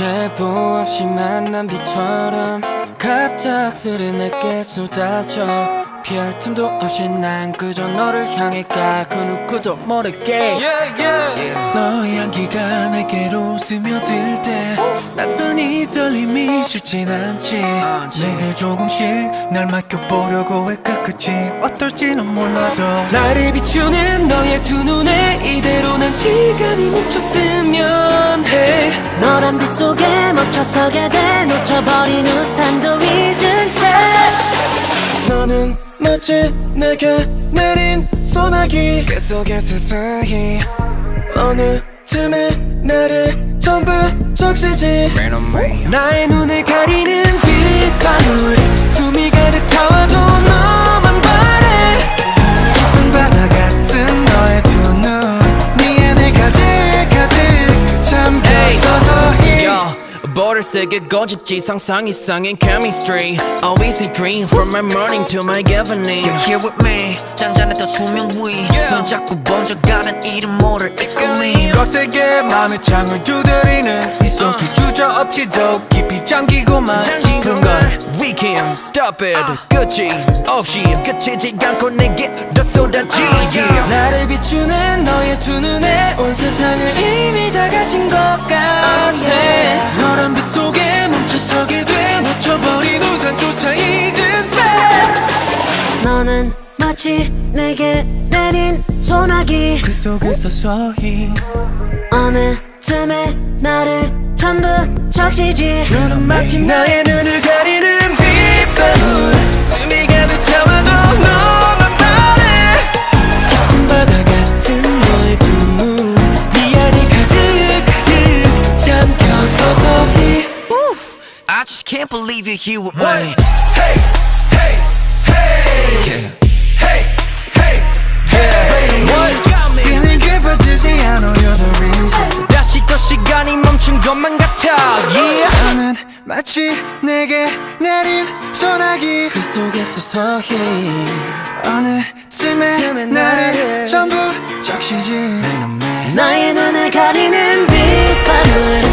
예보 없이 만난 비처럼 갑작스레 내게 쏟아져 피할 틈도 없이 난 그저 너를 향해 가 그 누구도 모르게 너의 향기가 내게로 스며들 때 낯선 이 떨림이 쉽진 않지 내게 조금씩 날 맡겨보려고 해 끝끝이 어떨지는 몰라도 나를 비추는 너의 두 눈에 이대로 난 시간이 멈췄으면 해 너란 빛 속에 멈춰서게 돼 놓쳐버린 우산도 잊은 채 너는 마치 내게 내린 소나기 계속해 서서히 어느 틈에 나를 전부 적시지 나의 눈을 가리는 빗방울 숨이 가득 차와도 너만 바래 깊은 바다 같은 너의 두 눈 네 안에 가득 잠겨서서히 Border 세게 고집지 상상 이상의 chemistry Always in green From my morning to my evening You're here with me 짠짠했던 수면 위 넌 자꾸 번져가는 이름 모를 이끌림 거세게 맘의 창을 두드리는 이 속에 주저없이 더 깊이 잠기고만 싶은 걸 We can't stop it 끝이 없이 끝이지 않고 내게 더 쏟아지 나를 비추는 너의 두 눈에 온 세상을 이미 다 가진 것 같아 너란 빛 속에 멈춰서게 돼 놓쳐버린 우산조차 잊은 채 너는 마치 내게 내린 소나기 그 속에 서서히 어느 틈에 나를 전부 적시지 너는 마치 나의 눈을 가리는 빗방울 숨이 가득 차와도 너만 바래 깊은 바다 같은 너의 두 눈 네 안에 가득 잠겨 서서히 I just can't believe you're here with me Hey, hey, hey Hey, hey, hey What got me Feeling good but dizzy I know you're the reason 다시 또 시간이 멈춘 것만 같아 Yeah 너는 마치 내게 내린 소나기 그 속에 서서히 어느 틈에 나를 전부 적시지 나의 눈을 가리는 빗방울